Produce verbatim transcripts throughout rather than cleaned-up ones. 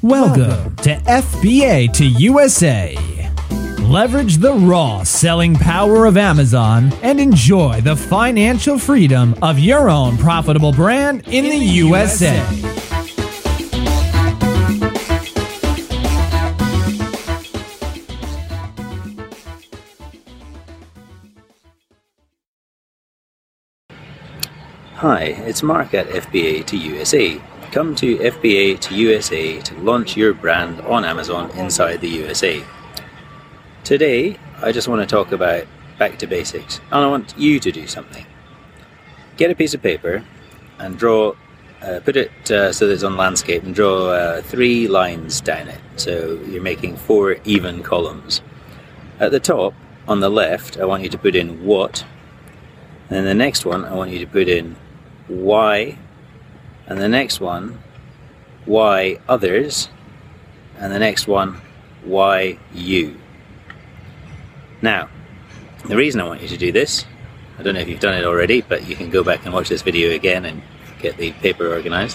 Welcome to F B A to U S A. Leverage the raw selling power of Amazon and enjoy the financial freedom of your own profitable brand in, in the, the U S A. U S A. Hi, it's Mark at F B A to U S A. Come to F B A to U S A to launch your brand on Amazon inside the U S A. Today, I just want to talk about back to basics, and I want you to do something. Get a piece of paper and draw, uh, put it uh, so that it's on landscape, and draw uh, three lines down it. So you're making four even columns. At the top, on the left, I want you to put in what, and then the next one, I want you to put in why, and the next one, why others, and the next one, why you. Now, the reason I want you to do this, I don't know if you've done it already, but you can go back and watch this video again and get the paper organized,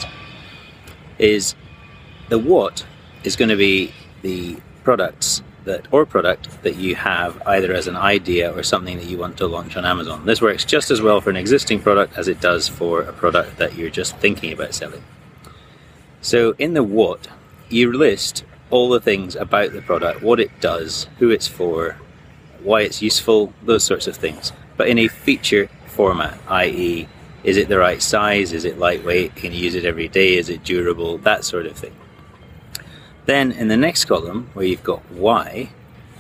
is the what is going to be the products that or product that you have either as an idea or something that you want to launch on Amazon. This works just as well for an existing product as it does for a product that you're just thinking about selling. So in the what, you list all the things about the product, what it does, who it's for, why it's useful, those sorts of things, but in a feature format, that is, is it the right size, is it lightweight, can you use it every day, is it durable, that sort of thing. Then in the next column, where you've got why,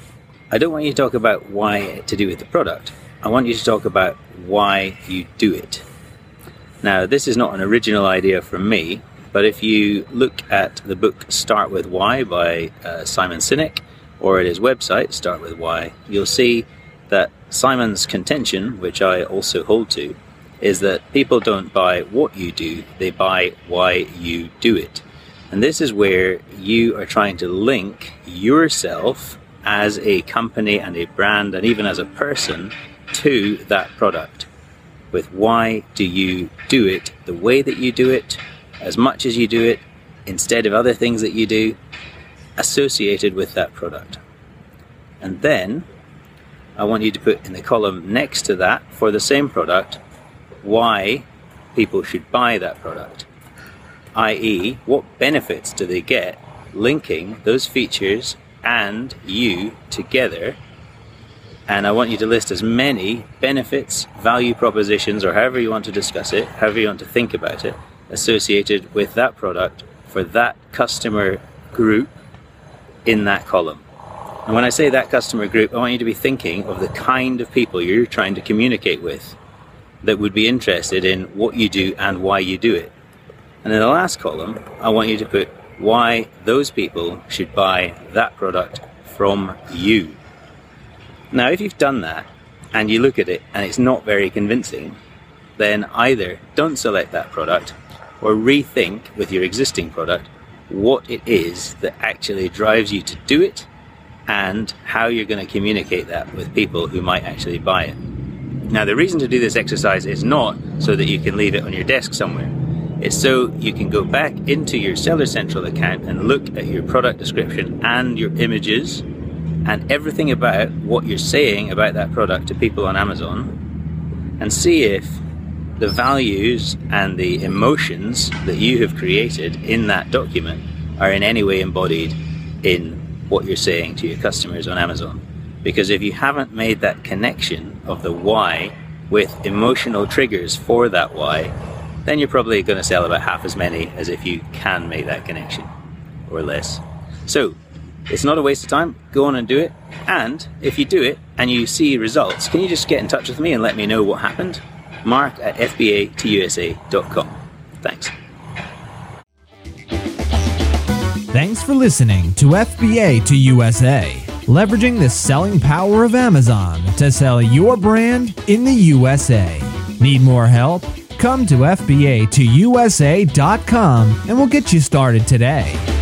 I don't want you to talk about why to do with the product. I want you to talk about why you do it. Now, this is not an original idea from me, but if you look at the book Start With Why by uh, Simon Sinek, or at his website, Start With Why, you'll see that Simon's contention, which I also hold to, is that people don't buy what you do, they buy why you do it. And this is where you are trying to link yourself as a company and a brand and even as a person to that product. With why do you do it the way that you do it, as much as you do it, instead of other things that you do, associated with that product. And then I want you to put in the column next to that for the same product why people should buy that product, that is, what benefits do they get linking those features and you together. And I want you to list as many benefits, value propositions, or however you want to discuss it, however you want to think about it, associated with that product for that customer group in that column. And when I say that customer group, I want you to be thinking of the kind of people you're trying to communicate with that would be interested in what you do and why you do it. And in the last column, I want you to put why those people should buy that product from you. Now, if you've done that and you look at it and it's not very convincing, then either don't select that product or rethink with your existing product what it is that actually drives you to do it and how you're going to communicate that with people who might actually buy it. Now, the reason to do this exercise is not so that you can leave it on your desk somewhere. It's so you can go back into your Seller Central account and look at your product description and your images and everything about what you're saying about that product to people on Amazon and see if the values and the emotions that you have created in that document are in any way embodied in what you're saying to your customers on Amazon. Because if you haven't made that connection of the why with emotional triggers for that why, then you're probably going to sell about half as many as if you can make that connection, or less. So, it's not a waste of time, go on and do it. And if you do it and you see results, can you just get in touch with me and let me know what happened? Mark at F B A to U S A dot com. Thanks. Thanks for listening to F B A to U S A, leveraging the selling power of Amazon to sell your brand in the U S A. Need more help? Come to F B A to U S A dot com and we'll get you started today.